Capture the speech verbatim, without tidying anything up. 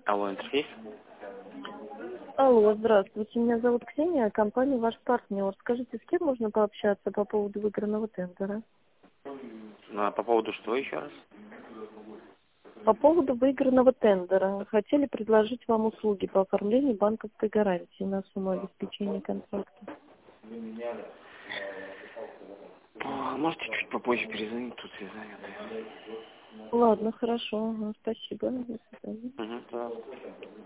Алло, интерфейс? Алло, здравствуйте, меня зовут Ксения, компания «Ваш партнер». Скажите, с кем можно пообщаться по поводу выигранного тендера? Ну, а по поводу что еще раз? По поводу выигранного тендера. Хотели предложить вам услуги по оформлению банковской гарантии на сумму обеспечения контракта. А, можете чуть попозже перезвонить, тут все заняты. Ладно, хорошо, ага, спасибо. До свидания. Угу, пожалуйста.